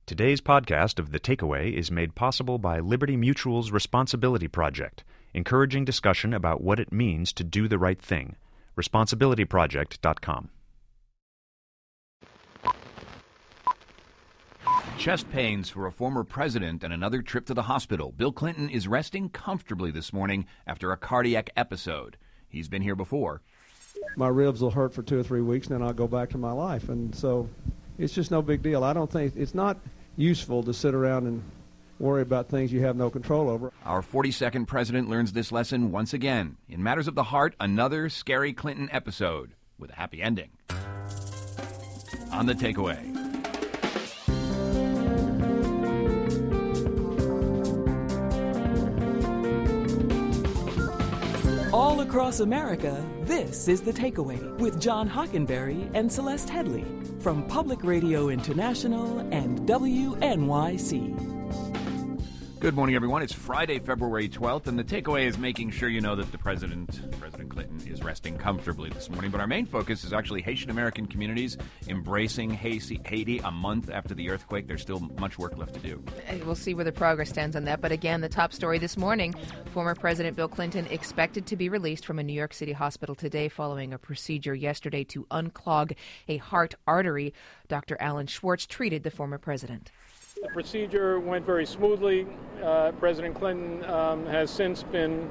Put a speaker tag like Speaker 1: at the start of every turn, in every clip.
Speaker 1: Today's podcast of The Takeaway is made possible by Liberty Mutual's Responsibility Project, encouraging discussion about what it means to do the right thing. Responsibilityproject.com.
Speaker 2: Chest pains for a former president and another trip to the hospital. Bill Clinton is resting comfortably this morning after a cardiac episode. He's been here before.
Speaker 3: My ribs will hurt for 2 or 3 weeks, and then I'll go back to my life. And so it's just no big deal. I don't think it's not useful to sit around and worry about things you have no control over.
Speaker 2: Our 42nd president learns this lesson once again. In matters of the heart, another scary Clinton episode with a happy ending. On The Takeaway.
Speaker 4: All across America, this is The Takeaway with John Hockenberry and Celeste Headley from Public Radio International and WNYC.
Speaker 2: Good morning, everyone. It's Friday, February 12th, and The Takeaway is making sure you know that the President Clinton, is resting comfortably this morning. But our main focus is actually Haitian-American communities embracing Haiti a month after the earthquake. There's still much work left to do.
Speaker 5: We'll see where the progress stands on that. But again, the top story this morning, former President Bill Clinton expected to be released from a New York City hospital today following a procedure yesterday to unclog a heart artery. Dr. Alan Schwartz treated the former president.
Speaker 6: The procedure went very smoothly. President Clinton has since been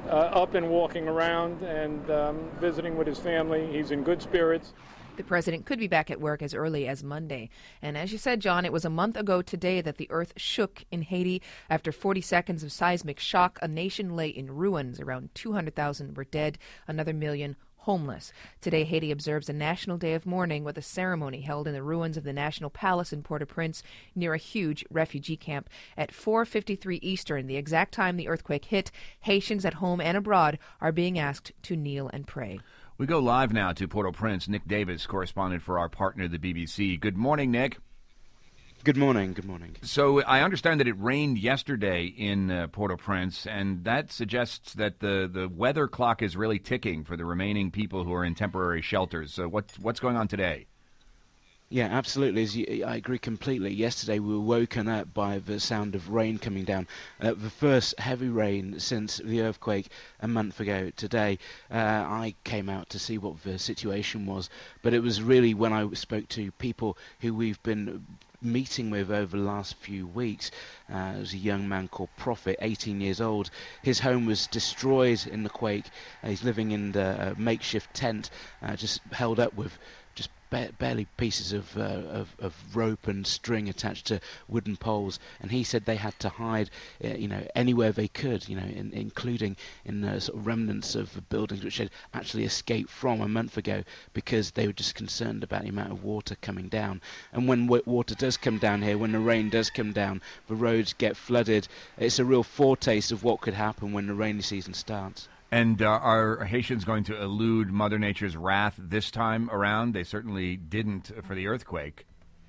Speaker 6: up and walking around and visiting with his family. He's in good spirits.
Speaker 5: The president could be back at work as early as Monday. And as you said, John, it was a month ago today that the earth shook in Haiti. After 40 seconds of seismic shock, a nation lay in ruins. Around 200,000 were dead, another million homeless. Today, Haiti observes a national day of mourning with a ceremony held in the ruins of the National Palace in Port-au-Prince near a huge refugee camp. At 4:53 Eastern, the exact time the earthquake hit, Haitians at home and abroad are being asked to kneel and pray.
Speaker 2: We go live now to Port-au-Prince. Nick Davis, correspondent for our partner, the BBC. Good morning, Nick.
Speaker 7: Good morning. Good morning.
Speaker 2: So I understand that it rained yesterday in Port-au-Prince, and that suggests that the weather clock is really ticking for the remaining people who are in temporary shelters. So what's going on today?
Speaker 7: Yeah, absolutely. I agree completely. Yesterday we were woken up by the sound of rain coming down. The first heavy rain since the earthquake a month ago today. I came out to see what the situation was, but it was really when I spoke to people who we've been meeting with over the last few weeks. There was a young man called Prophet, 18 years old. His home was destroyed in the quake. He's living in the makeshift tent, just held up with just barely pieces of rope and string attached to wooden poles. And he said they had to hide, anywhere they could, including in sort of remnants of the buildings which had actually escaped from a month ago, because they were just concerned about the amount of water coming down. And when water does come down here, when the rain does come down, the roads get flooded. It's a real foretaste of what could happen when the rainy season starts.
Speaker 2: And are Haitians going to elude Mother Nature's wrath this time around? They certainly didn't for the earthquake.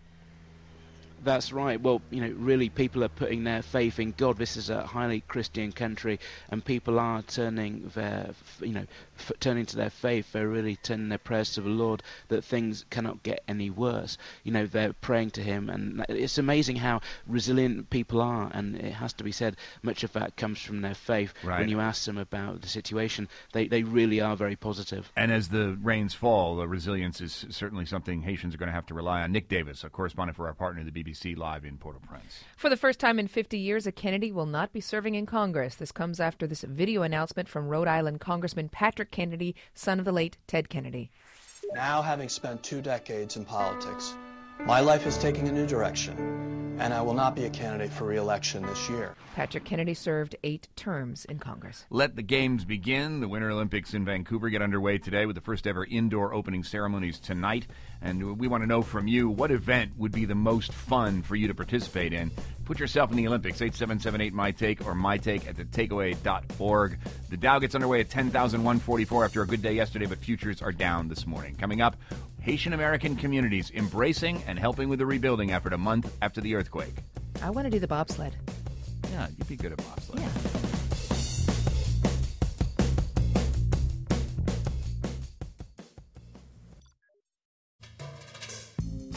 Speaker 7: That's right. Well, really people are putting their faith in God. This is a highly Christian country, and people are turning turning to their faith. They're really turning their prayers to the Lord that things cannot get any worse. They're praying to Him, and it's amazing how resilient people are, and it has to be said, much of that comes from their faith.
Speaker 2: Right.
Speaker 7: When you ask them about the situation, they really are very positive.
Speaker 2: And as the rains fall, the resilience is certainly something Haitians are going to have to rely on. Nick Davis, a correspondent for our partner, the BBC, live in Port-au-Prince.
Speaker 5: For the first time in 50 years, a Kennedy will not be serving in Congress. This comes after this video announcement from Rhode Island Congressman Patrick Kennedy, son of the late Ted Kennedy.
Speaker 8: Now, having spent 2 decades in politics, my life is taking a new direction, and I will not be a candidate for re-election this year.
Speaker 5: Patrick Kennedy served 8 terms in Congress.
Speaker 2: Let the games begin. The Winter Olympics in Vancouver get underway today with the first ever indoor opening ceremonies tonight. And we want to know from you, what event would be the most fun for you to participate in? Put yourself in the Olympics, 877-8-MY-TAKE or mytake@thetakeaway.org. The Dow gets underway at 10,144 after a good day yesterday, but futures are down this morning. Coming up, Haitian-American communities embracing and helping with the rebuilding effort a month after the earthquake.
Speaker 5: I want to do the bobsled.
Speaker 2: Yeah, you'd be good at bobsled.
Speaker 5: Yeah.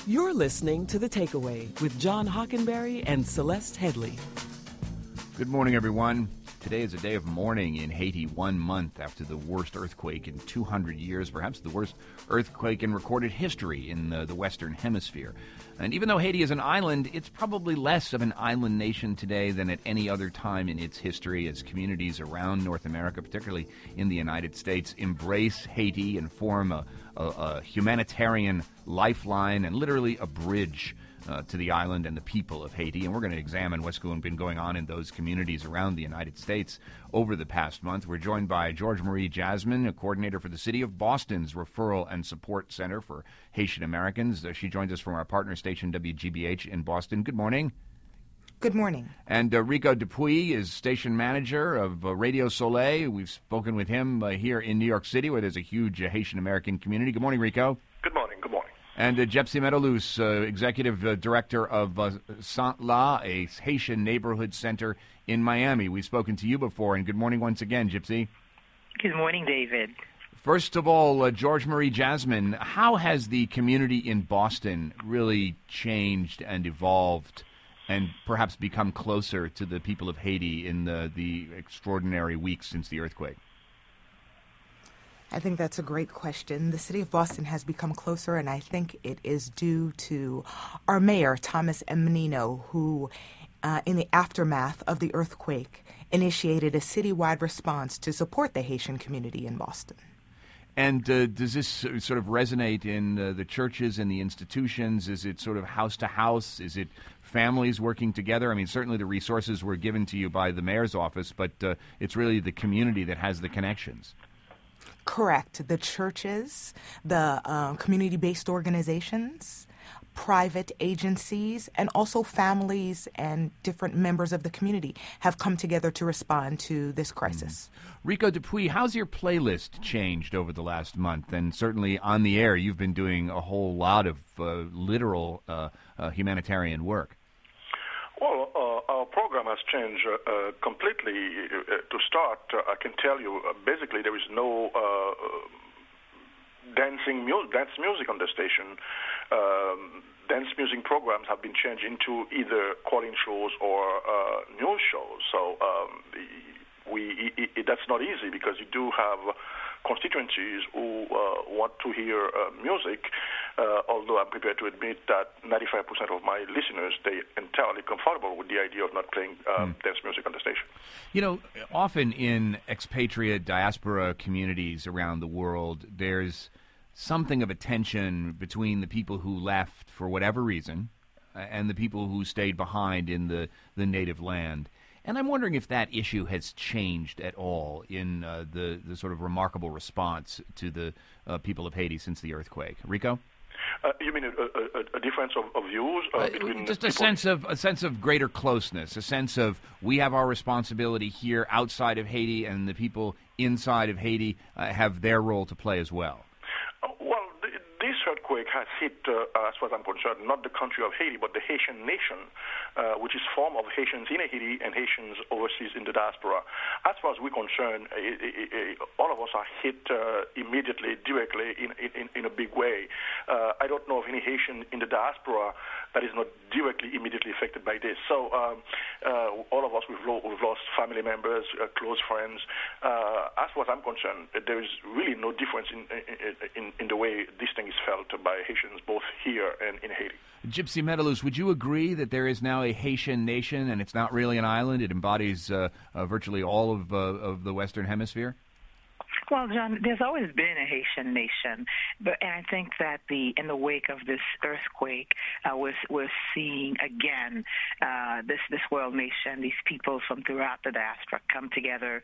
Speaker 4: You're listening to The Takeaway with John Hockenberry and Celeste Headley.
Speaker 2: Good morning, everyone. Today is a day of mourning in Haiti, 1 month after the worst earthquake in 200 years, perhaps the worst earthquake in recorded history in the Western Hemisphere. And even though Haiti is an island, it's probably less of an island nation today than at any other time in its history, as communities around North America, particularly in the United States, embrace Haiti and form a humanitarian lifeline and literally a bridge to the island and the people of Haiti. And we're going to examine what's been going on in those communities around the United States over the past month. We're joined by George Marie Jasmine, a coordinator for the City of Boston's Referral and Support Center for Haitian Americans. She joins us from our partner station, WGBH, in Boston. Good morning.
Speaker 9: Good morning.
Speaker 2: And Rico Dupuy is station manager of Radio Soleil. We've spoken with him here in New York City, where there's a huge Haitian American community. Good morning, Rico.
Speaker 10: Good morning. Good morning.
Speaker 2: And Gypsy Meadowloose, executive director of Saint-La, a Haitian neighborhood center in Miami. We've spoken to you before, and good morning once again, Gypsy.
Speaker 11: Good morning, David.
Speaker 2: First of all, George Marie Jasmine, how has the community in Boston really changed and evolved and perhaps become closer to the people of Haiti in the extraordinary weeks since the earthquake?
Speaker 9: I think that's a great question. The city of Boston has become closer, and I think it is due to our mayor, Thomas M. Menino, who, in the aftermath of the earthquake, initiated a citywide response to support the Haitian community in Boston.
Speaker 2: And does this sort of resonate in the churches and the institutions? Is it sort of house to house? Is it families working together? I mean, certainly the resources were given to you by the mayor's office, but it's really the community that has the connections.
Speaker 9: Correct. The churches, the community-based organizations, private agencies, and also families and different members of the community have come together to respond to this crisis.
Speaker 2: Rico Dupuy, how's your playlist changed over the last month? And certainly on the air, you've been doing a whole lot of literal humanitarian work.
Speaker 10: Well, our program has changed completely. To start, I can tell you, basically there is no dance music on the station. Dance music programs have been changed into either call-in shows or news shows. So that's not easy, because you do have constituencies who want to hear music, although I'm prepared to admit that 95% of my listeners, they entirely comfortable with the idea of not playing dance music on the station.
Speaker 2: You know, often in expatriate diaspora communities around the world, there's something of a tension between the people who left for whatever reason and the people who stayed behind in the native land. And I'm wondering if that issue has changed at all in the sort of remarkable response to the people of Haiti since the earthquake. Rico?
Speaker 10: You mean a difference of views between
Speaker 2: just
Speaker 10: people?
Speaker 2: a sense of greater closeness, a sense of we have our responsibility here outside of Haiti, and the people inside of Haiti have their role to play as well.
Speaker 10: Well, this earthquake has hit, as far as I'm concerned, not the country of Haiti, but the Haitian nation, which is formed of Haitians in Haiti and Haitians overseas in the diaspora. As far as we're concerned, all of us are hit immediately, directly, in a big way. I don't know of any Haitian in the diaspora that is not directly, immediately affected by this. So all of us, we've lost family members, close friends. As far as I'm concerned, there is really no difference in the way this thing is felt by Haitians, both here and in Haiti.
Speaker 2: Gypsy Meadowloose, would you agree that there is now a Haitian nation, and it's not really an island? It embodies virtually all of the Western Hemisphere?
Speaker 11: Well, John, there's always been a Haitian nation, and I think that in the wake of this earthquake, we're seeing again this world nation, these people from throughout the diaspora come together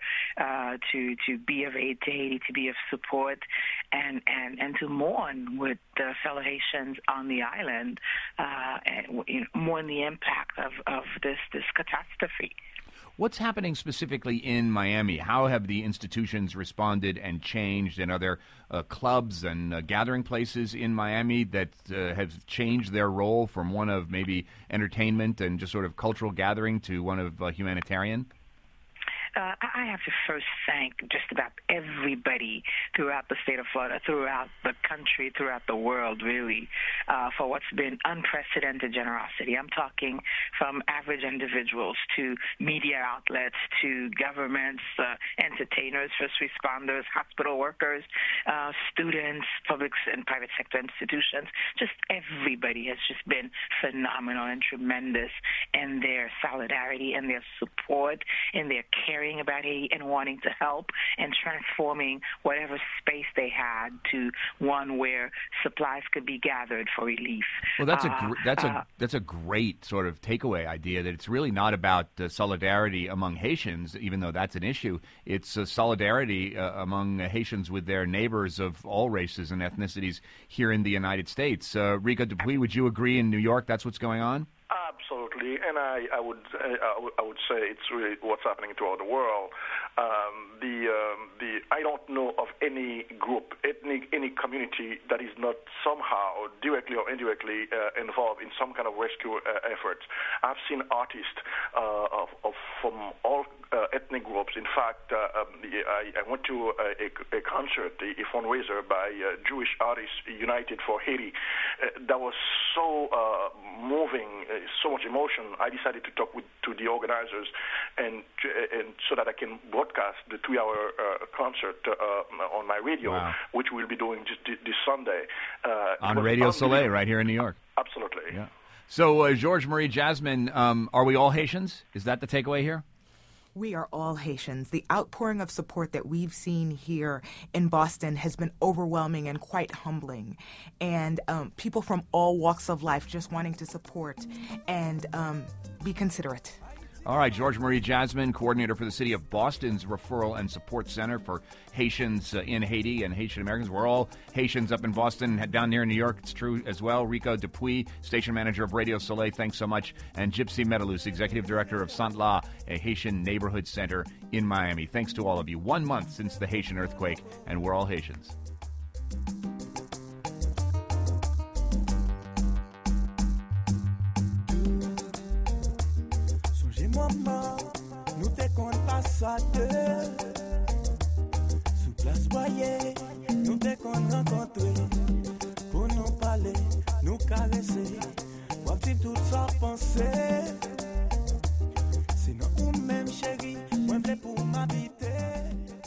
Speaker 11: to be of aid to Haiti, to be of support, and to mourn with the fellow Haitians on the island, and mourn the impact of this catastrophe.
Speaker 2: What's happening specifically in Miami? How have the institutions responded and changed? And are there clubs and gathering places in Miami that have changed their role from one of maybe entertainment and just sort of cultural gathering to one of humanitarian?
Speaker 11: I have to first thank just about everybody throughout the state of Florida, throughout the country, throughout the world, really, for what's been unprecedented generosity. I'm talking from average individuals to media outlets to governments, entertainers, first responders, hospital workers, students, public and private sector institutions. Just everybody has just been phenomenal and tremendous in their solidarity and their support and their caring about Haiti and wanting to help and transforming whatever space they had to one where supplies could be gathered for relief.
Speaker 2: Well, that's a great sort of takeaway idea, that it's really not about solidarity among Haitians, even though that's an issue. It's solidarity among Haitians with their neighbors of all races and ethnicities here in the United States. Rico Dupuy, would you agree in New York that's what's going on?
Speaker 10: Absolutely, and I would say it's really what's happening throughout the world. I don't know of any group, any community that is not somehow directly or indirectly involved in some kind of rescue efforts. I've seen artists from all ethnic groups. In fact, I went to a concert, a fundraiser by Jewish Artists United for Haiti. That was so moving, so much emotion. I decided to talk to the organizers, and so that I can broadcast the 3-hour concert on my radio,
Speaker 2: wow,
Speaker 10: which we'll be doing just this Sunday.
Speaker 2: On Radio Soleil, right here in New York.
Speaker 10: Absolutely.
Speaker 2: Yeah. So, Georges Marie Jasmine, are we all Haitians? Is that the takeaway here?
Speaker 9: We are all Haitians. The outpouring of support that we've seen here in Boston has been overwhelming and quite humbling. And people from all walks of life just wanting to support and be considerate.
Speaker 2: All right, Georges Marie Jasmine, coordinator for the City of Boston's Referral and Support Center for Haitians in Haiti and Haitian Americans. We're all Haitians up in Boston. Down here in New York, it's true as well. Rico Dupuy, station manager of Radio Soleil, thanks so much. And Gypsy Metalus, executive director of Sant La, a Haitian neighborhood center in Miami. Thanks to all of you. 1 month since the Haitian earthquake, and we're all Haitians.
Speaker 12: Maman, nous te kon passade. Sous place boyer, nous te kon rencontrer. Pour nous parler, nous caresser. Wap ti tout ça penser. Sinon ou même chérie, moi vle pour m'habiter.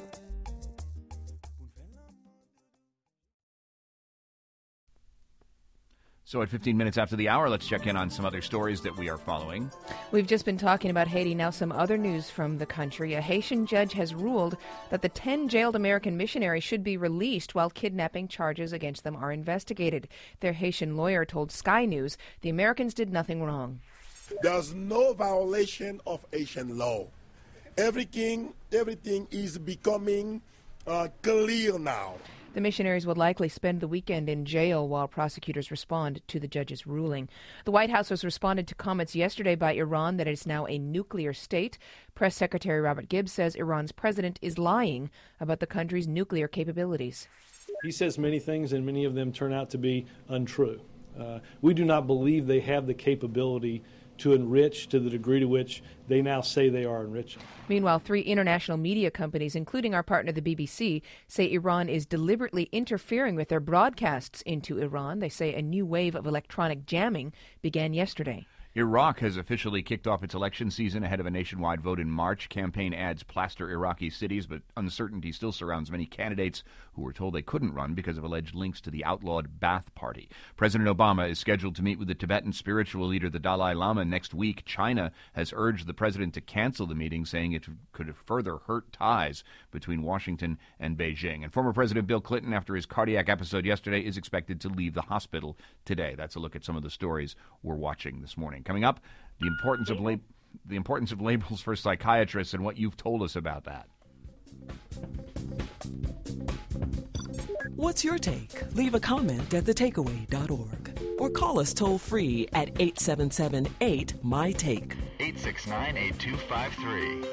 Speaker 2: So at 15 minutes after the hour, let's check in on some other stories that we are following.
Speaker 5: We've just been talking about Haiti. Now some other news from the country. A Haitian judge has ruled that the 10 jailed American missionaries should be released while kidnapping charges against them are investigated. Their Haitian lawyer told Sky News the Americans did nothing wrong.
Speaker 13: There's no violation of Haitian law. Everything is becoming clear now.
Speaker 5: The missionaries will likely spend the weekend in jail while prosecutors respond to the judge's ruling. The White House has responded to comments yesterday by Iran that it is now a nuclear state. Press Secretary Robert Gibbs says Iran's president is lying about the country's nuclear capabilities.
Speaker 14: He says many things, and many of them turn out to be untrue. We do not believe they have the capability to enrich to the degree to which they now say they are enriching.
Speaker 5: Meanwhile, 3 international media companies, including our partner the BBC, say Iran is deliberately interfering with their broadcasts into Iran. They say a new wave of electronic jamming began yesterday.
Speaker 2: Iraq has officially kicked off its election season ahead of a nationwide vote in March. Campaign ads plaster Iraqi cities, but uncertainty still surrounds many candidates who were told they couldn't run because of alleged links to the outlawed Ba'ath Party. President Obama is scheduled to meet with the Tibetan spiritual leader, the Dalai Lama, next week. China has urged the president to cancel the meeting, saying it could further hurt ties between Washington and Beijing. And former President Bill Clinton, after his cardiac episode yesterday, is expected to leave the hospital today. That's a look at some of the stories we're watching this morning. Coming up, the importance of labels for psychiatrists and what you've told us about that.
Speaker 4: What's your take? Leave a comment at thetakeaway.org or call us toll-free at 877-8-MY-TAKE.
Speaker 15: 869-8253.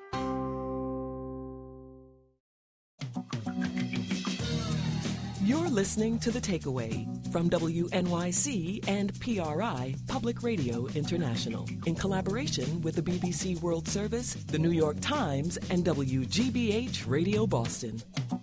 Speaker 4: You're listening to The Takeaway from WNYC and PRI, Public Radio International, in collaboration with the BBC World Service, the New York Times, and WGBH Radio Boston.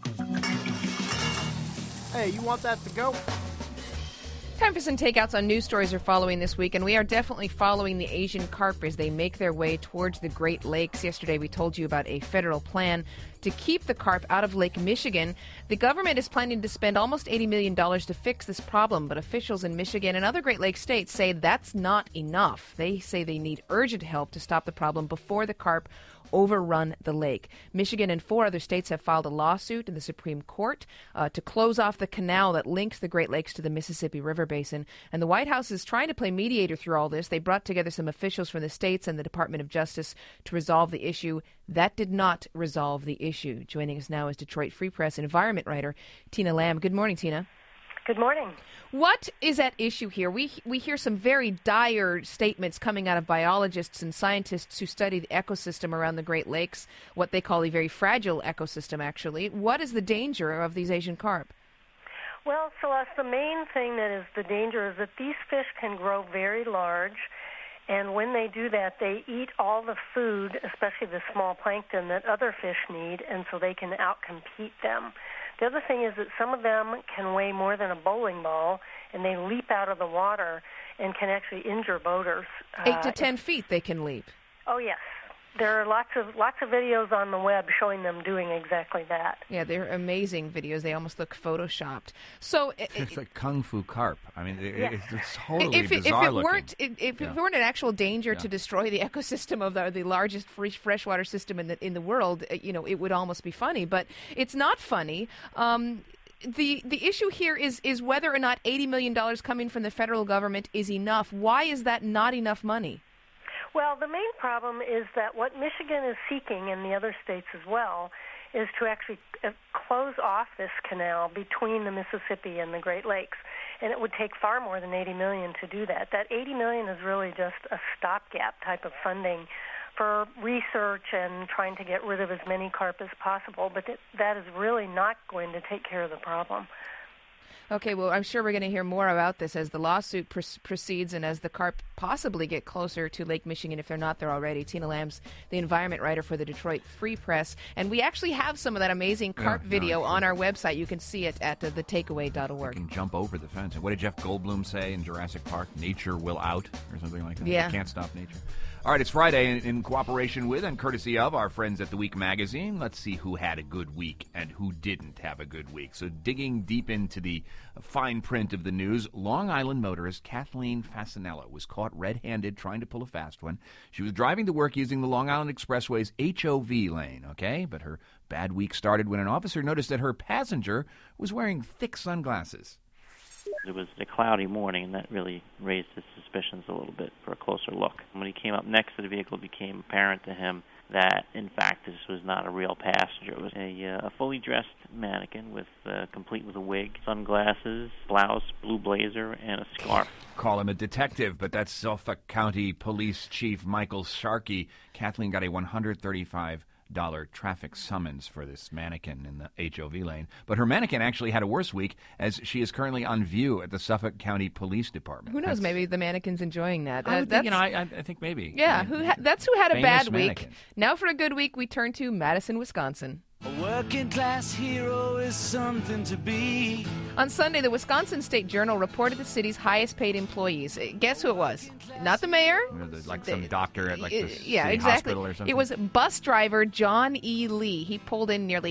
Speaker 15: Hey, you want that to go?
Speaker 5: Time for some takeouts on news stories we're following this week, and we are definitely following the Asian carp as they make their way towards the Great Lakes. Yesterday we told you about a federal plan to keep the carp out of Lake Michigan. The government is planning to spend almost $80 million to fix this problem, but officials in Michigan and other Great Lakes states say that's not enough. They say they need urgent help to stop the problem before the carp overrun the lake. Michigan and 4 other states have filed a lawsuit in the Supreme Court to close off the canal that links the Great Lakes to the Mississippi River Basin. And the White House is trying to play mediator through all this. They brought together some officials from the states and the Department of Justice to resolve the issue. That did not resolve the issue. Joining us now is Detroit Free Press environment writer Tina Lamb. Good morning, Tina.
Speaker 16: Good morning.
Speaker 5: What is at issue here? We hear some very dire statements coming out of biologists and scientists who study the ecosystem around the Great Lakes, what they call a very fragile ecosystem, actually. What is the danger of these Asian carp?
Speaker 16: Well, Celeste, the main thing that is the danger is that these fish can grow very large, and when they do that, they eat all the food, especially the small plankton, that other fish need, and so they can outcompete them. The other thing is that some of them can weigh more than a bowling ball, and they leap out of the water and can actually injure boaters.
Speaker 5: 8 to 10 feet they can leap.
Speaker 16: Oh, yes. There are lots of videos on the web showing them doing exactly that.
Speaker 5: Yeah, they're amazing videos. They almost look photoshopped. So
Speaker 2: it's like kung fu carp. I mean, it's totally
Speaker 5: bizarre
Speaker 2: looking.
Speaker 5: If it weren't an actual danger to destroy the ecosystem of the largest freshwater system in the world, it would almost be funny. But it's not funny. The issue here is whether or not $80 million coming from the federal government is enough. Why is that not enough money?
Speaker 16: Well, the main problem is that what Michigan is seeking, and the other states as well, is to actually close off this canal between the Mississippi and the Great Lakes. And it would take far more than $80 million to do that. That $80 million is really just a stopgap type of funding for research and trying to get rid of as many carp as possible. But that is really not going to take care of the problem.
Speaker 5: Okay, well, I'm sure we're going to hear more about this as the lawsuit proceeds and as the carp possibly get closer to Lake Michigan if they're not there already. Tina Lamb's the environment writer for the Detroit Free Press. And we actually have some of that amazing carp video on our website. You can see it at thetakeaway.org.
Speaker 2: You can jump over the fence. What did Jeff Goldblum say in Jurassic Park? Nature will out, or something like that?
Speaker 5: Yeah.
Speaker 2: You can't stop nature. All right, it's Friday in cooperation with and courtesy of our friends at The Week magazine. Let's see who had a good week and who didn't have a good week. So digging deep into the fine print of the news, Long Island motorist Kathleen Fasanella was caught red-handed trying to pull a fast one. She was driving to work using the Long Island Expressway's HOV lane, okay? But her bad week started when an officer noticed that her passenger was wearing thick sunglasses.
Speaker 17: It was a cloudy morning, and that really raised his suspicions a little bit for a closer look. When he came up next to the vehicle, it became apparent to him that, in fact, this was not a real passenger. It was a fully dressed mannequin complete with a wig, sunglasses, blouse, blue blazer, and a scarf.
Speaker 2: Call him a detective, but that's Suffolk County Police Chief Michael Sharkey. Kathleen got a $135 traffic summons for this mannequin in the HOV lane. But her mannequin actually had a worse week, as she is currently on view at the Suffolk County Police Department.
Speaker 5: Who knows? Maybe the mannequin's enjoying that.
Speaker 2: I think maybe.
Speaker 5: Yeah, that's who had a bad
Speaker 2: mannequin.
Speaker 5: week. Now for a good week, we turn to Madison, Wisconsin.
Speaker 12: A working class hero is something to be.
Speaker 5: On Sunday, the Wisconsin State Journal reported the city's highest paid employees. Guess who it was? Not the mayor.
Speaker 2: Like some doctor at the city hospital or something.
Speaker 5: It was bus driver John E. Lee. He pulled in nearly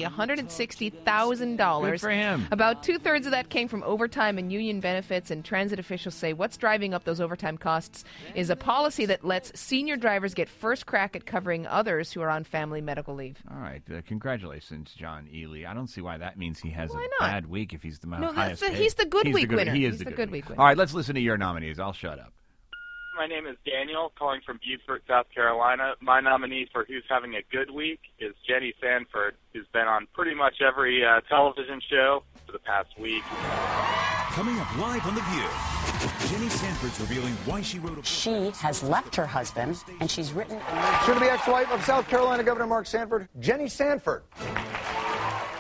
Speaker 5: $160,000.
Speaker 2: Good for him.
Speaker 5: About 2/3 of that came from overtime and union benefits, and transit officials say what's driving up those overtime costs is a policy that lets senior drivers get first crack at covering others who are on family medical leave.
Speaker 2: All right. Congratulations, John E. Lee. I don't see why that means he has a bad week if he's the highest paid.
Speaker 5: He's the good week winner.
Speaker 2: He is the good week winner. All right, let's listen to your nominees. I'll shut up.
Speaker 18: My name is Daniel, calling from Beaufort, South Carolina. My nominee for Who's Having a Good Week is Jenny Sanford, who's been on pretty much every television show for the past week.
Speaker 19: Coming up live on The View, Jenny Sanford's revealing why she wrote a book.
Speaker 20: She has left her husband, and she's written
Speaker 21: Soon-to-be ex-wife of South Carolina Governor Mark Sanford, Jenny Sanford.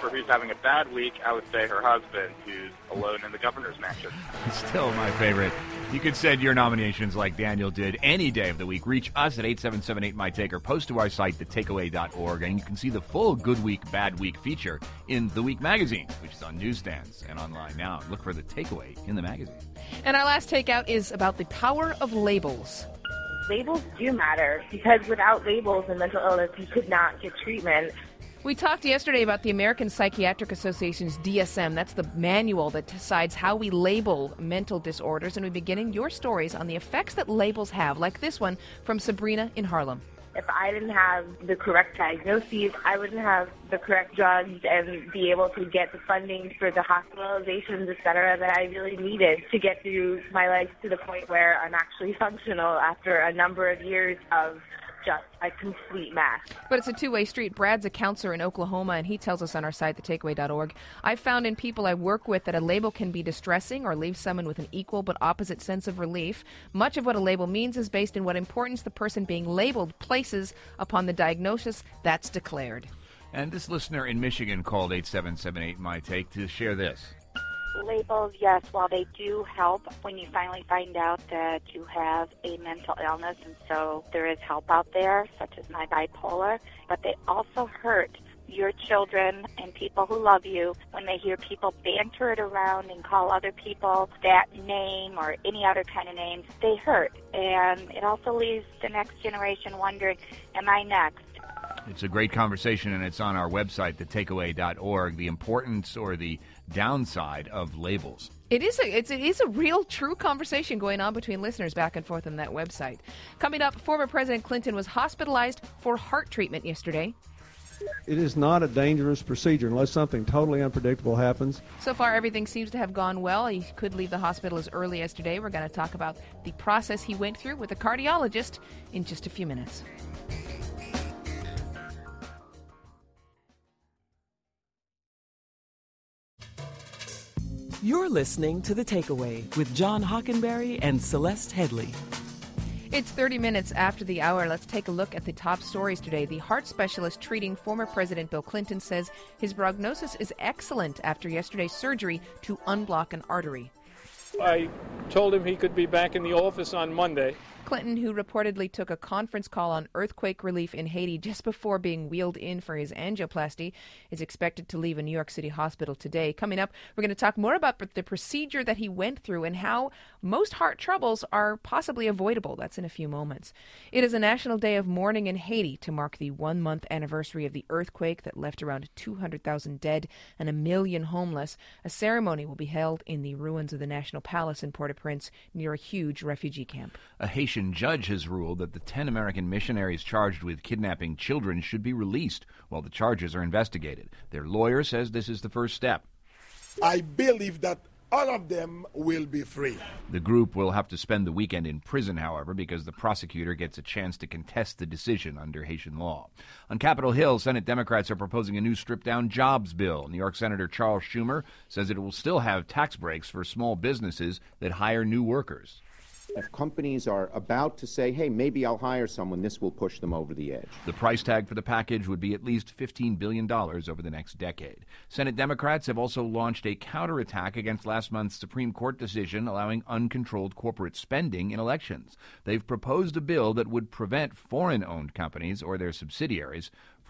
Speaker 18: for who's having a bad week, I would say her husband, who's alone in the governor's mansion.
Speaker 2: Still my favorite. You could send your nominations like Daniel did any day of the week. Reach us at 877-8MyTake or post to our site, thetakeaway.org, and you can see the full Good Week, Bad Week feature in The Week magazine, which is on newsstands and online now. Look for The Takeaway in the magazine.
Speaker 5: And our last takeout is about the power of labels.
Speaker 21: Labels do matter, because without labels and mental illness, you could not get treatment.
Speaker 5: We talked yesterday about the American Psychiatric Association's DSM. That's the manual that decides how we label mental disorders. And we've been getting your stories on the effects that labels have, like this one from Sabrina in Harlem.
Speaker 21: If I didn't have the correct diagnoses, I wouldn't have the correct drugs and be able to get the funding for the hospitalizations, et cetera, that I really needed to get through my life to the point where I'm actually functional after a number of years of just a complete mess.
Speaker 5: But it's a two-way street. Brad's a counselor in Oklahoma, and he tells us on our site, thetakeaway.org, I've found in people I work with that a label can be distressing or leave someone with an equal but opposite sense of relief. Much of what a label means is based in what importance the person being labeled places upon the diagnosis that's declared.
Speaker 2: And this listener in Michigan called 877-8MyTake to share this.
Speaker 22: Labels, yes, while they do help when you finally find out that you have a mental illness, and so there is help out there, such as my bipolar, but they also hurt your children and people who love you when they hear people banter it around and call other people that name or any other kind of names. They hurt, and it also leaves the next generation wondering, am I next?
Speaker 2: It's a great conversation, and it's on our website, thetakeaway.org, the importance or the downside of labels.
Speaker 5: It is a real, true conversation going on between listeners back and forth on that website. Coming up, former President Clinton was hospitalized for heart treatment yesterday.
Speaker 3: It is not a dangerous procedure unless something totally unpredictable happens.
Speaker 5: So far, everything seems to have gone well. He could leave the hospital as early as today. We're going to talk about the process he went through with a cardiologist in just a few minutes.
Speaker 4: You're listening to The Takeaway with John Hockenberry and Celeste Headley.
Speaker 5: It's 30 minutes after the hour. Let's take a look at the top stories today. The heart specialist treating former President Bill Clinton says his prognosis is excellent after yesterday's surgery to unblock an artery.
Speaker 6: I told him he could be back in the office on Monday.
Speaker 5: Clinton, who reportedly took a conference call on earthquake relief in Haiti just before being wheeled in for his angioplasty, is expected to leave a New York City hospital today. Coming up, we're going to talk more about the procedure that he went through and how most heart troubles are possibly avoidable. That's in a few moments. It is a national day of mourning in Haiti to mark the 1-month anniversary of the earthquake that left around 200,000 dead and 1 million homeless. A ceremony will be held in the ruins of the National Palace in Port-au-Prince near a huge refugee camp.
Speaker 2: A Haitian judge has ruled that the 10 American missionaries charged with kidnapping children should be released while the charges are investigated. Their lawyer says this is the first step.
Speaker 13: I believe that all of them will be free.
Speaker 2: The group will have to spend the weekend in prison, however, because the prosecutor gets a chance to contest the decision under Haitian law. On Capitol Hill, Senate Democrats are proposing a new stripped-down jobs bill. New York Senator Charles Schumer says it will still have tax breaks for small businesses that hire new workers.
Speaker 23: If companies are about to say, hey, maybe I'll hire someone, this will push them over the edge.
Speaker 2: The price tag for the package would be at least $15 billion over the next decade. Senate Democrats have also launched a counterattack against last month's Supreme Court decision allowing uncontrolled corporate spending in elections. They've proposed a bill that would prevent foreign-owned companies or their subsidiaries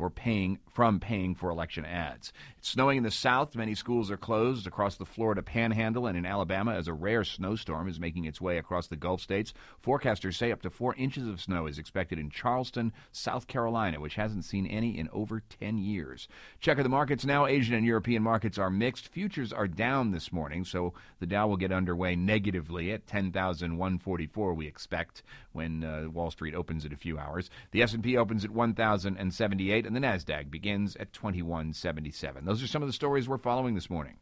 Speaker 2: from paying for election ads. It's snowing in the south. Many schools are closed across the Florida Panhandle and in Alabama as a rare snowstorm is making its way across the Gulf states. Forecasters say up to 4 inches of snow is expected in Charleston, South Carolina, which hasn't seen any in over 10 years. Check the markets now. Asian and European markets are mixed. Futures are down this morning, so the Dow will get underway negatively at 10,144, we expect, when Wall Street opens in a few hours. The S&P opens at 1,078. And the NASDAQ begins at 2177. Those are some of the stories we're following this morning.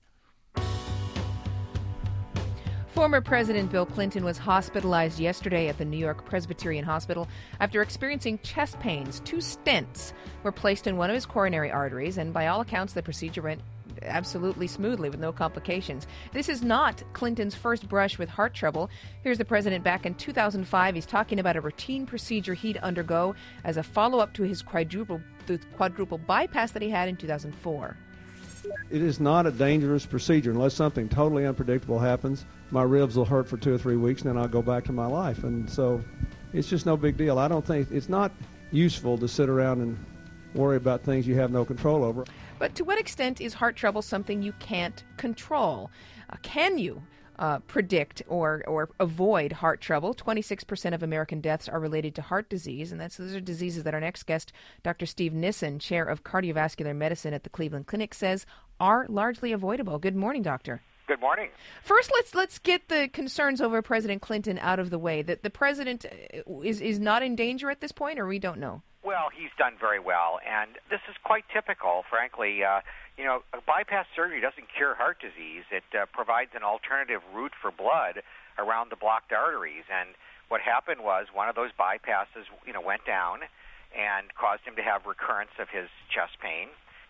Speaker 5: Former President Bill Clinton was hospitalized yesterday at the New York Presbyterian Hospital after experiencing chest pains. 2 stents were placed in one of his coronary arteries, and by all accounts, the procedure went absolutely smoothly with no complications. This is not Clinton's first brush with heart trouble. Here's the president back in 2005. He's talking about a routine procedure he'd undergo as a follow-up to his quadruple bypass that he had in 2004.
Speaker 3: It is not a dangerous procedure unless something totally unpredictable happens. My ribs will hurt for 2 or 3 weeks, and then I'll go back to my life. And so it's just no big deal. I don't think it's not useful to sit around and worry about things you have no control over.
Speaker 5: But to what extent is heart trouble something you can't control? Can you predict or avoid heart trouble? 26% of American deaths are related to heart disease, and those are diseases that our next guest, Dr. Steve Nissen, chair of cardiovascular medicine at the Cleveland Clinic, says are largely avoidable. Good morning, doctor.
Speaker 1: Good morning.
Speaker 5: First, let's get the concerns over President Clinton out of the way. That the president is not in danger at this point, or we don't know?
Speaker 1: Well, he's done very well, and this is quite typical, frankly. Bypass surgery doesn't cure heart disease. It provides an alternative route for blood around the blocked arteries. And what happened was one of those bypasses, went down and caused him to have recurrence of his chest pain.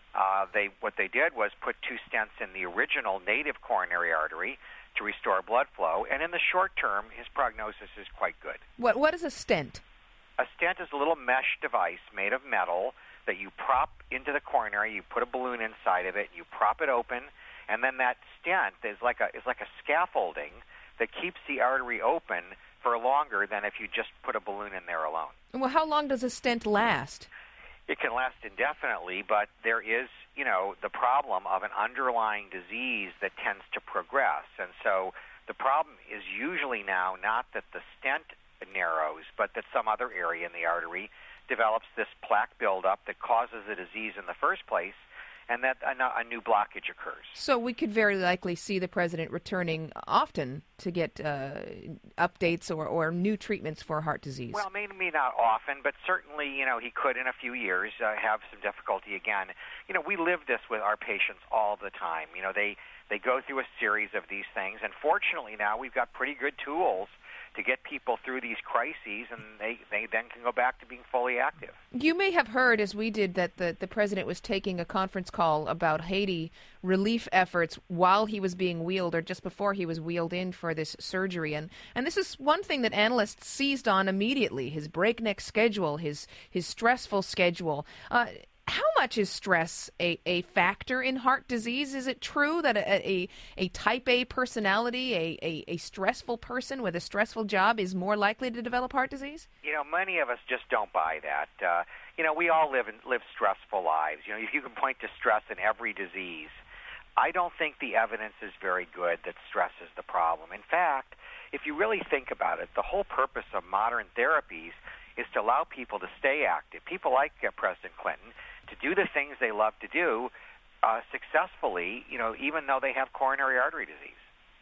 Speaker 1: What they did was put 2 stents in the original native coronary artery to restore blood flow. And in the short term, his prognosis is quite good.
Speaker 5: What is a stent?
Speaker 1: A stent is a little mesh device made of metal that you prop into the coronary. You put a balloon inside of it. You prop it open, and then that stent is like a scaffolding that keeps the artery open for longer than if you just put a balloon in there alone.
Speaker 5: Well, how long does a stent last?
Speaker 1: It can last indefinitely, but there is, the problem of an underlying disease that tends to progress. And so the problem is usually now not that the stent narrows, but that some other area in the artery develops this plaque buildup that causes the disease in the first place, and that a new blockage occurs.
Speaker 5: So we could very likely see the president returning often to get updates or new treatments for heart disease.
Speaker 1: Well, maybe not often, but certainly, he could in a few years have some difficulty again. We live this with our patients all the time. They go through a series of these things, and fortunately now we've got pretty good tools to get people through these crises, and they then can go back to being fully active.
Speaker 5: You may have heard, as we did, that the president was taking a conference call about Haiti relief efforts while he was being wheeled, or just before he was wheeled in for this surgery. And this is one thing that analysts seized on immediately, his breakneck schedule, his stressful schedule. How much is stress a factor in heart disease? Is it true that a type A personality, a stressful person with a stressful job is more likely to develop heart disease?
Speaker 1: Many of us just don't buy that. We all live stressful lives. If you can point to stress in every disease, I don't think the evidence is very good that stress is the problem. In fact, if you really think about it, the whole purpose of modern therapies is to allow people to stay active. People like President Clinton to do the things they love to do successfully, even though they have coronary artery disease.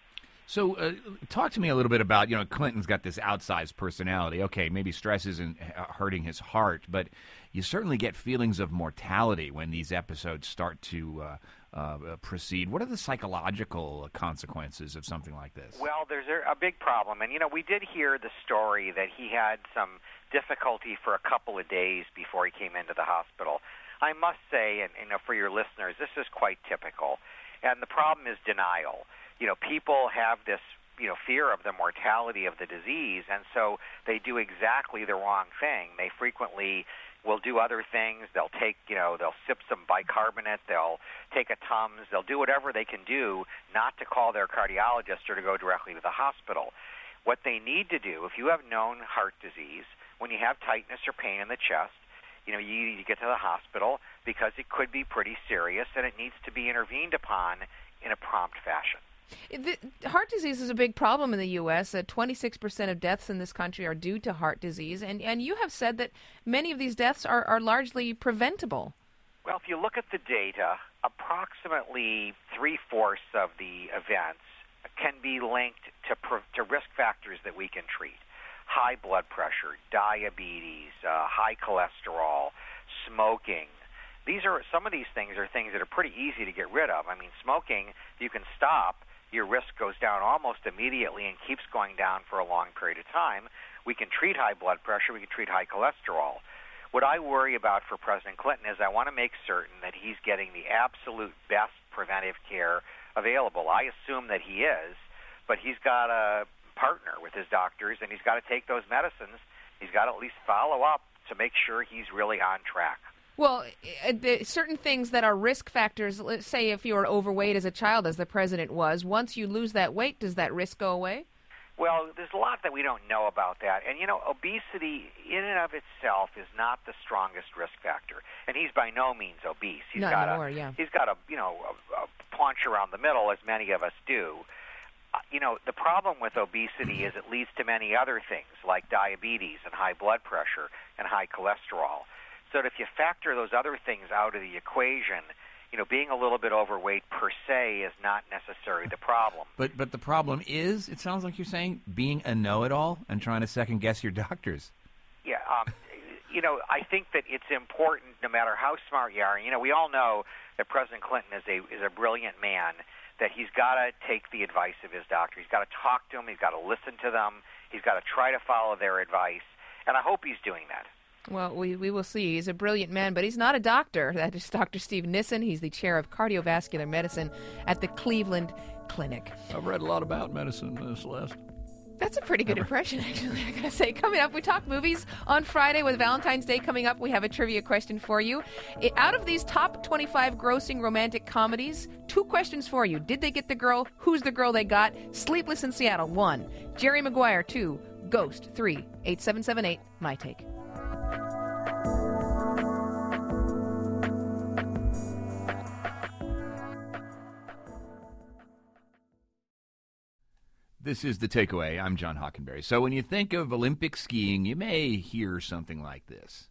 Speaker 2: So talk to me a little bit about, Clinton's got this outsized personality. Okay, maybe stress isn't hurting his heart, but you certainly get feelings of mortality when these episodes start to proceed. What are the psychological consequences of something like this?
Speaker 1: Well, there's a big problem. And, we did hear the story that he had some difficulty for a couple of days before he came into the hospital. I must say, and for your listeners, this is quite typical. And the problem is denial. People have this, fear of the mortality of the disease, and so they do exactly the wrong thing. They frequently will do other things. They'll take, they'll sip some bicarbonate. They'll take a Tums. They'll do whatever they can do not to call their cardiologist or to go directly to the hospital. What they need to do, if you have known heart disease, when you have tightness or pain in the chest, you need to get to the hospital because it could be pretty serious and it needs to be intervened upon in a prompt fashion.
Speaker 5: Heart disease is a big problem in the U.S. 26% of deaths in this country are due to heart disease, and you have said that many of these deaths are largely preventable.
Speaker 1: Well, if you look at the data, approximately 3/4 of the events can be linked to risk factors that we can treat. High blood pressure, diabetes, high cholesterol, smoking. Some of these things are things that are pretty easy to get rid of. I mean, smoking, you can stop, your risk goes down almost immediately and keeps going down for a long period of time. We can treat high blood pressure, we can treat high cholesterol. What I worry about for President Clinton is I want to make certain that he's getting the absolute best preventive care available. I assume that he is, but he's got a partner with his doctors, and he's got to take those medicines. He's got to at least follow up to make sure he's really on track.
Speaker 5: Well, certain things that are risk factors, let's say if you were overweight as a child, as the president was, once you lose that weight, does that risk go away?
Speaker 1: Well, there's a lot that we don't know about that. And, obesity in and of itself is not the strongest risk factor. And he's by no means obese. He's
Speaker 5: not
Speaker 1: got
Speaker 5: anymore, yeah.
Speaker 1: He's got a paunch around the middle, as many of us do. The problem with obesity is it leads to many other things, like diabetes and high blood pressure and high cholesterol. So if you factor those other things out of the equation, being a little bit overweight per se is not necessarily the problem.
Speaker 2: But the problem is, it sounds like you're saying, being a know-it-all and trying to second-guess your doctors.
Speaker 1: Yeah, I think that it's important, no matter how smart you are. We all know that President Clinton is a brilliant man, that he's got to take the advice of his doctor. He's got to talk to them. He's got to listen to them. He's got to try to follow their advice, and I hope he's doing that.
Speaker 5: Well, we will see. He's a brilliant man, but he's not a doctor. That is Dr. Steve Nissen. He's the chair of cardiovascular medicine at the Cleveland Clinic.
Speaker 2: I've read a lot about medicine, Celeste.
Speaker 5: That's a pretty good impression, actually, I gotta say. Coming up, we talk movies on Friday. With Valentine's Day coming up, we have a trivia question for you. Out of these top 25 grossing romantic comedies, 2 questions for you. Did they get the girl? Who's the girl they got? Sleepless in Seattle, 1. Jerry Maguire, 2. Ghost, 3. 8778, my take.
Speaker 2: This is The Takeaway. I'm John Hockenberry. So when you think of Olympic skiing, you may hear something like this.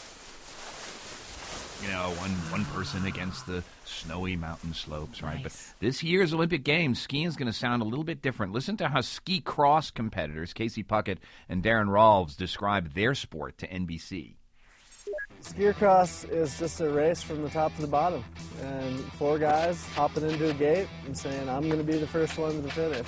Speaker 2: One person against the snowy mountain slopes, right?
Speaker 5: Nice.
Speaker 2: But this year's Olympic Games, skiing is going to sound a little bit different. Listen to how ski cross competitors Casey Puckett and Darren Rolfs describe their sport to NBC.
Speaker 7: Ski cross is just a race from the top to the bottom, and 4 guys hopping into a gate and saying, I'm going to be the first one to the finish.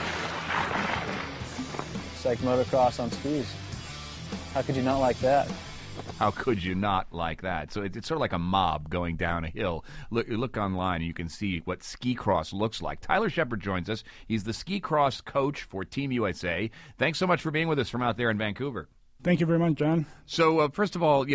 Speaker 8: It's like motocross on skis. How could you not like that?
Speaker 2: How could you not like that? So it's sort of like a mob going down a hill. Look online and you can see what ski cross looks like. Tyler Shepard joins us. He's the ski cross coach for Team USA. Thanks so much for being with us from out there in Vancouver.
Speaker 11: Thank you very much, John.
Speaker 2: So, first of all,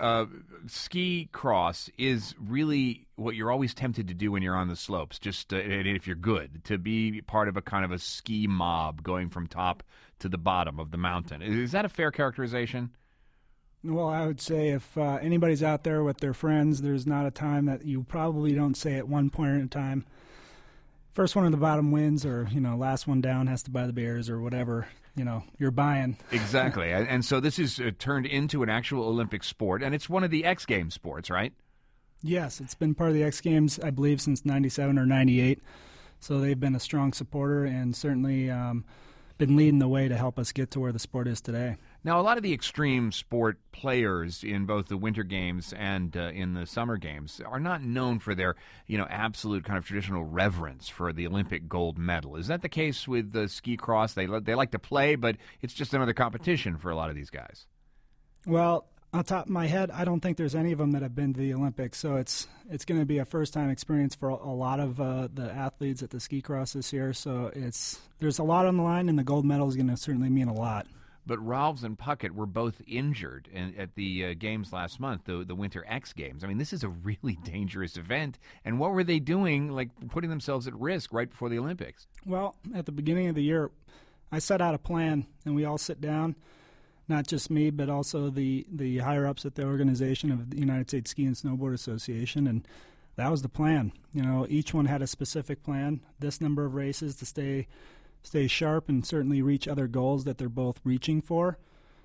Speaker 2: ski cross is really what you're always tempted to do when you're on the slopes, just if you're good, to be part of a kind of a ski mob going from top to the bottom of the mountain. Is that a fair characterization?
Speaker 11: Well, I would say if anybody's out there with their friends, there's not a time that you probably don't say at one point in time, first one at the bottom wins, or, last one down has to buy the beers or whatever, you're buying.
Speaker 2: Exactly. And so this is turned into an actual Olympic sport, and it's one of the X Games sports, right?
Speaker 11: Yes, it's been part of the X Games, I believe, since 97 or 98. So they've been a strong supporter and certainly been leading the way to help us get to where the sport is today.
Speaker 2: Now, a lot of the extreme sport players in both the Winter Games and in the Summer Games are not known for their, absolute kind of traditional reverence for the Olympic gold medal. Is that the case with the ski cross? They like to play, but it's just another competition for a lot of these guys.
Speaker 11: Well, on top of my head, I don't think there's any of them that have been to the Olympics, so it's going to be a first-time experience for a lot of the athletes at the ski cross this year. So there's a lot on the line, and the gold medal is going to certainly mean a lot.
Speaker 2: But Rolfs and Puckett were both injured at the games last month, the Winter X Games. I mean, this is a really dangerous event. And what were they doing, like putting themselves at risk right before the Olympics?
Speaker 11: Well, at the beginning of the year, I set out a plan, and we all sit down, not just me, but also the higher-ups at the organization of the United States Ski and Snowboard Association, and that was the plan. Each one had a specific plan, this number of races to stay sharp and certainly reach other goals that they're both reaching for.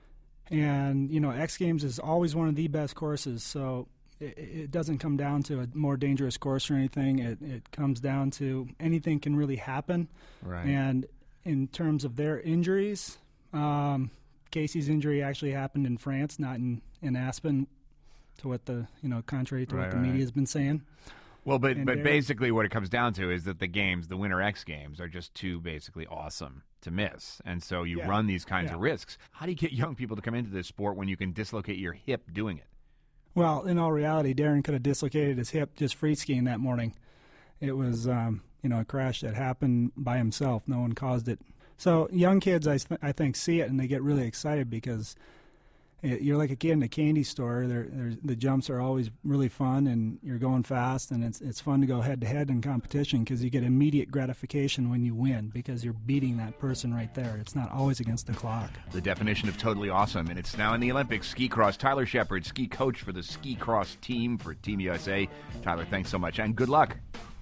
Speaker 11: And, X Games is always one of the best courses, so it doesn't come down to a more dangerous course or anything. It comes down to anything can really happen.
Speaker 2: Right.
Speaker 11: And in terms of their injuries, Casey's injury actually happened in France, not in Aspen, to what the, contrary to what the media has been saying.
Speaker 2: Well, but basically what it comes down to is that the games, the Winter X Games, are just too basically awesome to miss. And so you run these kinds of risks. How do you get young people to come into this sport when you can dislocate your hip doing it?
Speaker 11: Well, in all reality, Darren could have dislocated his hip just free skiing that morning. It was, a crash that happened by himself. No one caused it. So young kids, I think, see it and they get really excited because you're like a kid in a candy store. The jumps are always really fun, and you're going fast, and it's fun to go head-to-head in competition because you get immediate gratification when you win because you're beating that person right there. It's not always against the clock.
Speaker 2: The definition of totally awesome, and it's now in the Olympics. Ski cross. Tyler Shepard, ski coach for the ski cross team for Team USA. Tyler, thanks so much, and good luck.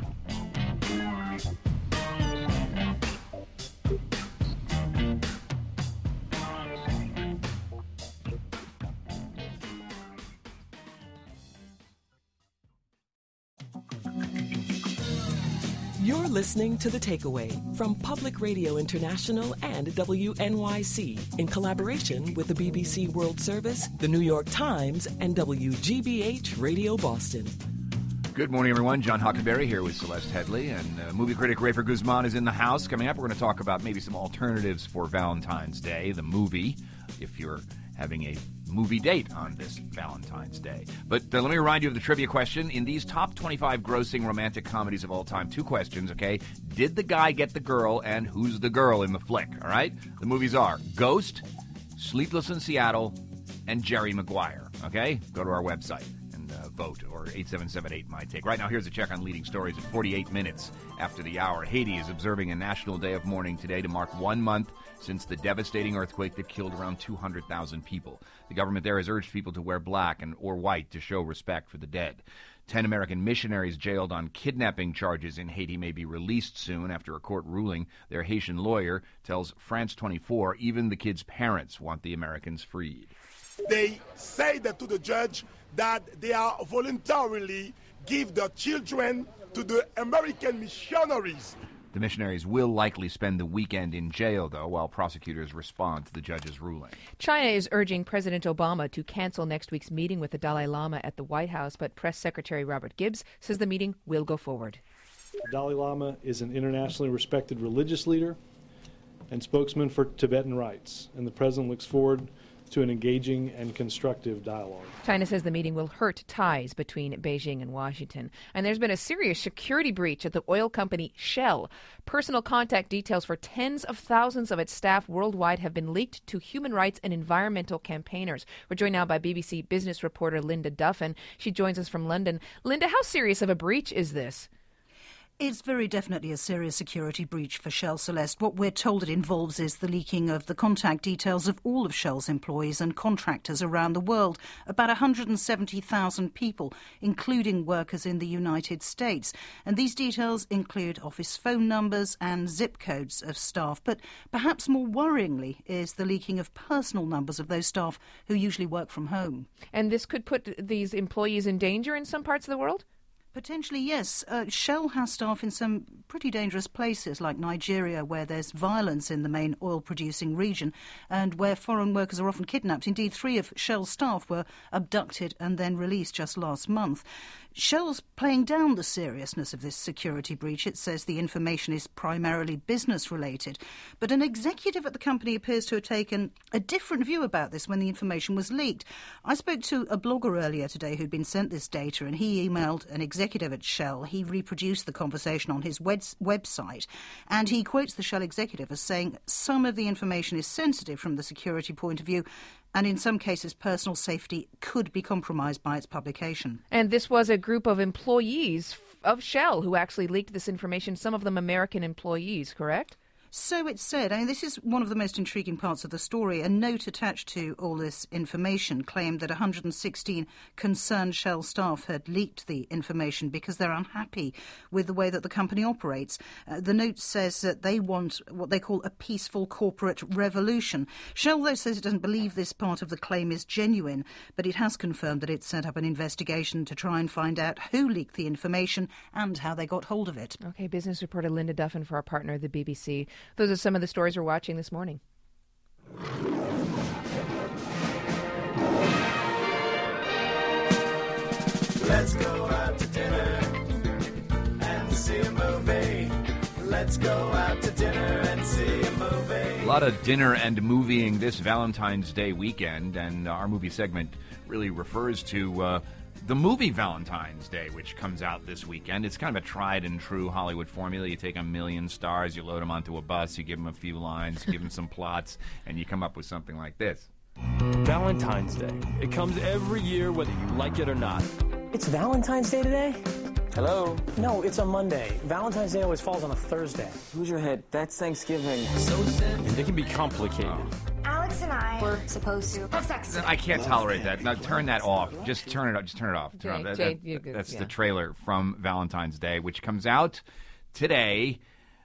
Speaker 4: You're listening to The Takeaway from Public Radio International and WNYC in collaboration with the BBC World Service, the New York Times, and WGBH Radio Boston.
Speaker 2: Good morning, everyone. John Huckleberry here with Celeste Headley, and movie critic Rafer Guzman is in the house. Coming up, we're going to talk about maybe some alternatives for Valentine's Day, the movie, if you're having a movie date on this Valentine's Day. But let me remind you of the trivia question. In these top 25 grossing romantic comedies of all time, 2 questions, okay? Did the guy get the girl, and who's the girl in the flick, all right? The movies are Ghost, Sleepless in Seattle, and Jerry Maguire, okay? Go to our website and vote, or 877-8-MY-TAKE. Right now, here's a check on leading stories at 48 minutes after the hour. Haiti is observing a national day of mourning today to mark 1 month since the devastating earthquake that killed around 200,000 people. The government there has urged people to wear black or white to show respect for the dead. 10 American missionaries jailed on kidnapping charges in Haiti may be released soon after a court ruling. Their Haitian lawyer tells France 24 even the kids' parents want the Americans freed.
Speaker 13: They say that to the judge that they are voluntarily give their children to the American missionaries.
Speaker 2: The missionaries will likely spend the weekend in jail, though, while prosecutors respond to the judge's ruling.
Speaker 5: China is urging President Obama to cancel next week's meeting with the Dalai Lama at the White House, but Press Secretary Robert Gibbs says the meeting will go forward.
Speaker 9: The Dalai Lama is an internationally respected religious leader and spokesman for Tibetan rights, and the president looks forward to an engaging and constructive dialogue.
Speaker 5: China says the meeting will hurt ties between Beijing and Washington. And there's been a serious security breach at the oil company Shell. Personal contact details for tens of thousands of its staff worldwide have been leaked to human rights and environmental campaigners. We're joined now by BBC business reporter Linda Duffin. She joins us from London. Linda, how serious of a breach is this?
Speaker 10: It's very definitely a serious security breach for Shell, Celeste. What we're told it involves is the leaking of the contact details of all of Shell's employees and contractors around the world, about 170,000 people, including workers in the United States. And these details include office phone numbers and zip codes of staff. But perhaps more worryingly is the leaking of personal numbers of those staff who usually work from home.
Speaker 5: And this could put these employees in danger in some parts of the world?
Speaker 10: Potentially, yes. Shell has staff in some pretty dangerous places like Nigeria, where there's violence in the main oil-producing region and where foreign workers are often kidnapped. Indeed, 3 of Shell's staff were abducted and then released just last month. Shell's playing down the seriousness of this security breach. It says the information is primarily business-related. But an executive at the company appears to have taken a different view about this when the information was leaked. I spoke to a blogger earlier today who'd been sent this data, and he emailed an executive at Shell. He reproduced the conversation on his website, and he quotes the Shell executive as saying some of the information is sensitive from the security point of view, and in some cases personal safety could be compromised by its publication.
Speaker 5: And this was a group of employees of Shell who actually leaked this information, some of them American employees, correct?
Speaker 10: So it's said. I mean, this is one of the most intriguing parts of the story. A note attached to all this information claimed that 116 concerned Shell staff had leaked the information because they're unhappy with the way that the company operates. The note says that they want what they call a peaceful corporate revolution. Shell, though, says it doesn't believe this part of the claim is genuine, but it has confirmed that it set up an investigation to try and find out who leaked the information and how they got hold of it.
Speaker 5: Okay, business reporter Linda Duffin for our partner, the BBC. Those are some of the stories we're watching this morning.
Speaker 12: Let's go out to dinner and see a movie. Let's go out to dinner and see a movie.
Speaker 2: A lot of dinner and movieing this Valentine's Day weekend, and our movie segment really refers to the movie Valentine's Day, which comes out this weekend. It's kind of a tried and true Hollywood formula. You take 1,000,000 stars, you load them onto a bus, you give them a few lines, give them some plots, and you come up with something like this.
Speaker 14: Valentine's Day. It comes every year whether you like it or not.
Speaker 15: It's Valentine's Day today?
Speaker 14: Hello?
Speaker 15: No, it's a Monday. Valentine's Day always falls on a Thursday.
Speaker 14: Who's your head? That's Thanksgiving. And they can be complicated.
Speaker 16: Alex and I were supposed to have sex today.
Speaker 2: I can't tolerate that. Now turn that off. Just turn it off. Just turn it off. That's the trailer from Valentine's Day, which comes out today.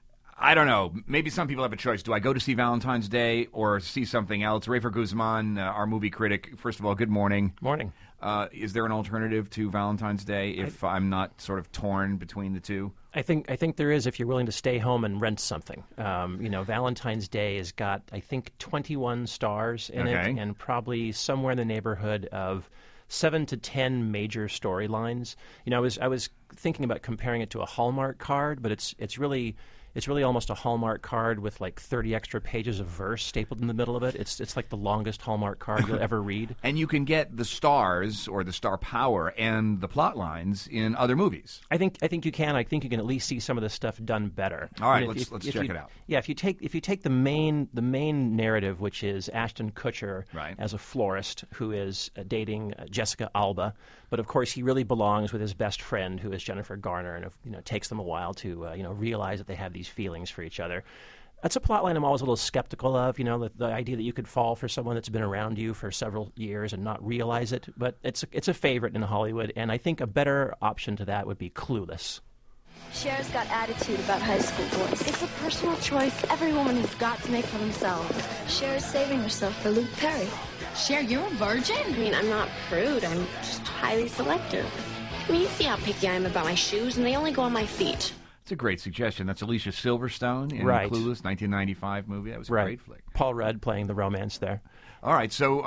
Speaker 2: I don't know. Maybe some people have a choice. Do I go to see Valentine's Day or see something else? Rafer Guzman, our movie critic. First of all, good morning.
Speaker 24: Morning.
Speaker 2: Is there an alternative to Valentine's Day if I'm not sort of torn between the two?
Speaker 24: I think there is if you're willing to stay home and rent something. Valentine's Day has got, I think, 21 stars in it, and probably somewhere in the neighborhood of 7 to 10 major storylines. I was thinking about comparing it to a Hallmark card, but it's really almost a Hallmark card with like 30 extra pages of verse stapled in the middle of it. It's like the longest Hallmark card you'll ever read.
Speaker 2: And you can get the stars or the star power and the plot lines in other movies.
Speaker 24: I think you can. I think you can at least see some of this stuff done better.
Speaker 2: All right, let's check it out.
Speaker 24: Yeah, if you take the main narrative, which is Ashton Kutcher as a florist who is dating Jessica Alba, but of course he really belongs with his best friend, who is Jennifer Garner, and it takes them a while to realize that they have these feelings for each other. That's a plotline I'm always a little skeptical of, the idea that you could fall for someone that's been around you for several years and not realize it. But it's a favorite in Hollywood, and I think a better option to that would be Clueless.
Speaker 25: Cher's got attitude about high school boys. It's a personal choice every woman has got to make for themselves. Cher is saving herself for Luke Perry.
Speaker 26: Cher, you're a virgin?
Speaker 25: I mean, I'm not prude. I'm just highly selective. I mean, you see how picky I am about my shoes, and they only go on my feet.
Speaker 2: It's a great suggestion. That's Alicia Silverstone in Clueless, 1995 movie. That was a great flick.
Speaker 24: Paul Rudd playing the romance there.
Speaker 2: All right, so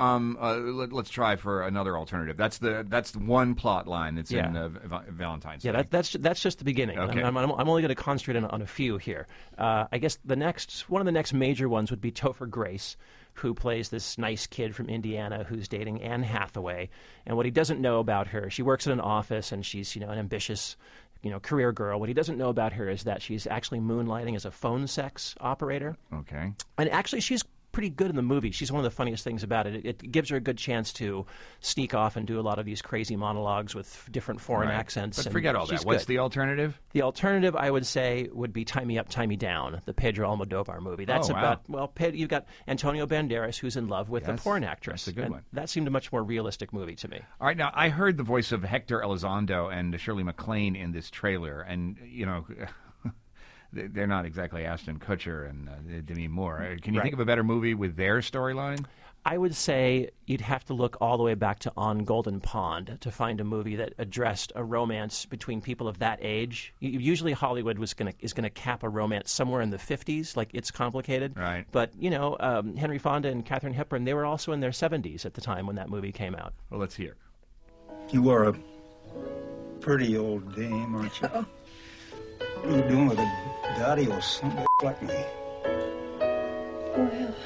Speaker 2: let's try for another alternative. That's the one plot line that's in Valentine's Day.
Speaker 24: Yeah, that's just the beginning.
Speaker 2: Okay.
Speaker 24: I'm only going to concentrate on a few here. I guess one of the next major ones would be Topher Grace, who plays this nice kid from Indiana who's dating Anne Hathaway. And what he doesn't know about her, she works in an office and she's an ambitious career girl. What he doesn't know about her is that she's actually moonlighting as a phone sex operator.
Speaker 2: Okay.
Speaker 24: And actually, she's pretty good in the movie. She's one of the funniest things about it. It gives her a good chance to sneak off and do a lot of these crazy monologues with different foreign accents.
Speaker 2: But forget all that. What's the alternative?
Speaker 24: The alternative, I would say, would be Tie Me Up, Tie Me Down, the Pedro Almodovar movie. That's you've got Antonio Banderas, who's in love with a porn actress.
Speaker 2: That's a good one.
Speaker 24: That seemed a much more realistic movie to me.
Speaker 2: All right, now, I heard the voice of Hector Elizondo and Shirley MacLaine in this trailer, and, they're not exactly Ashton Kutcher and Demi Moore. Can you think of a better movie with their storyline?
Speaker 24: I would say you'd have to look all the way back to On Golden Pond to find a movie that addressed a romance between people of that age. Usually Hollywood is going to cap a romance somewhere in the 50s, like It's Complicated.
Speaker 2: Right.
Speaker 24: But, Henry Fonda and Katharine Hepburn, they were also in their 70s at the time when that movie came out.
Speaker 2: Well, let's hear.
Speaker 27: You are a pretty old dame, aren't you? What are you doing with a daddy or something like me?
Speaker 28: Well,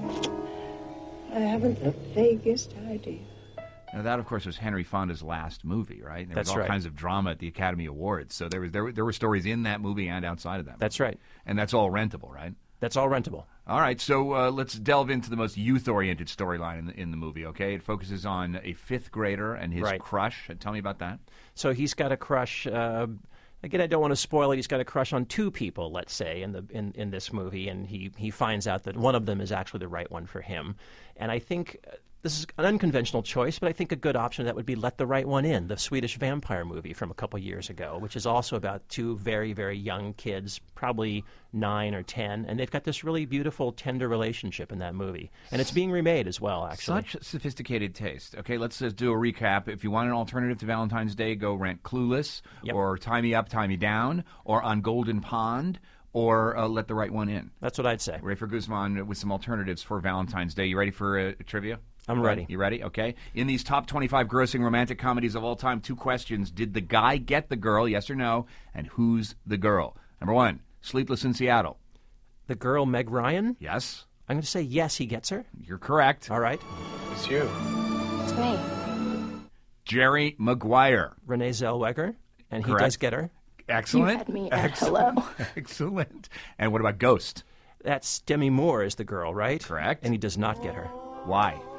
Speaker 28: I haven't the vaguest idea.
Speaker 2: Now, that, of course, was Henry Fonda's last movie, right? There was all
Speaker 24: right.
Speaker 2: kinds of drama at the Academy Awards. So there were stories in that movie and outside of that movie.
Speaker 24: That's right.
Speaker 2: And that's all rentable, right?
Speaker 24: That's all rentable.
Speaker 2: All right, so let's delve into the most youth-oriented storyline in the movie, okay? It focuses on a fifth grader and his crush. Tell me about that.
Speaker 24: So he's got a crush... Again, I don't want to spoil it. He's got a crush on two people, let's say, in this movie, and he finds out that one of them is actually the right one for him. And I think this is an unconventional choice, but I think a good option that would be Let the Right One In, the Swedish vampire movie from a couple years ago, which is also about two very, very young kids, probably 9 or 10, and they've got this really beautiful, tender relationship in that movie. And it's being remade as well, actually.
Speaker 2: Such sophisticated taste. Okay, let's just do a recap. If you want an alternative to Valentine's Day, go rent Clueless, or Tie Me Up, Tie Me Down, or On Golden Pond, or Let the Right One In.
Speaker 24: That's what I'd say.
Speaker 2: Rafer Guzman with some alternatives for Valentine's Day. You ready for trivia?
Speaker 24: I'm ready.
Speaker 2: You ready? Okay. In these top 25 grossing romantic comedies of all time, 2 questions. Did the guy get the girl, yes or no? And who's the girl? Number 1, Sleepless in Seattle.
Speaker 24: The girl, Meg Ryan?
Speaker 2: Yes.
Speaker 24: I'm going to say yes, he gets her.
Speaker 2: You're correct.
Speaker 24: All right.
Speaker 27: It's you.
Speaker 25: It's me.
Speaker 2: Jerry Maguire.
Speaker 24: Renee Zellweger. And he
Speaker 2: Correct.
Speaker 24: does get her.
Speaker 2: Excellent.
Speaker 25: You had me at hello.
Speaker 2: Excellent. And what about Ghost?
Speaker 24: That's Demi Moore is the girl, right?
Speaker 2: Correct.
Speaker 24: And he does not get her.
Speaker 2: Why?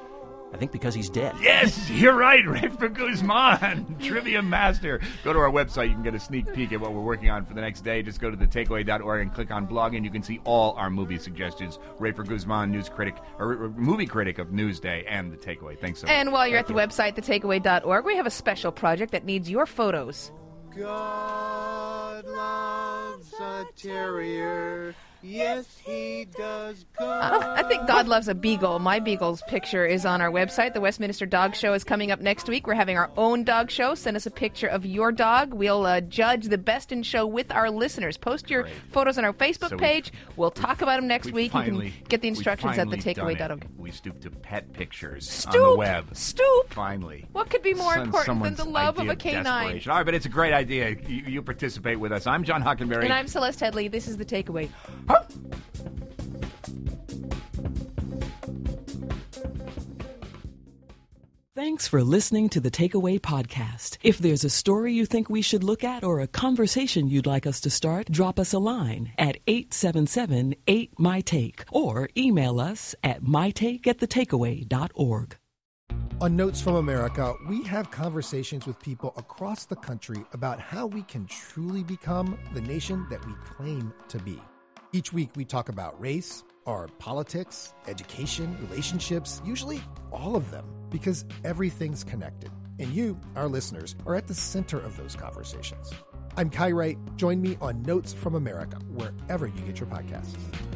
Speaker 24: I think because he's dead.
Speaker 2: Yes, you're right. Rafer Guzman, Trivia Master. Go to our website. You can get a sneak peek at what we're working on for the next day. Just go to thetakeaway.org and click on blog, and you can see all our movie suggestions. Rafer Guzman, news critic, or movie critic of Newsday and The Takeaway. Thanks so much.
Speaker 5: And while you're at the website, thetakeaway.org, we have a special project that needs your photos.
Speaker 12: God loves a terrier. Yes, he does.
Speaker 5: I think God loves a beagle. My beagle's picture is on our website. The Westminster Dog Show is coming up next week. We're having our own dog show. Send us a picture of your dog. We'll judge the best in show with our listeners. Post your photos on our Facebook page. We'll talk about them next week. You can get the instructions at thetakeaway.org.
Speaker 2: We stooped to pet pictures on the web.
Speaker 5: Stoop.
Speaker 2: Finally.
Speaker 5: What could be more important than the love of a canine?
Speaker 2: All right, but it's a great idea. You participate with us. I'm John Hockenberry.
Speaker 5: And I'm Celeste Headley. This is The Takeaway.
Speaker 4: Thanks for listening to the Takeaway Podcast. If there's a story you think we should look at or a conversation you'd like us to start, drop us a line at 877-8MyTake or email us at mytake@thetakeaway.org.
Speaker 6: On Notes from America, we have conversations with people across the country about how we can truly become the nation that we claim to be. Each week we talk about race, our politics, education, relationships, usually all of them, because everything's connected. And you, our listeners, are at the center of those conversations. I'm Kai Wright. Join me on Notes from America, wherever you get your podcasts.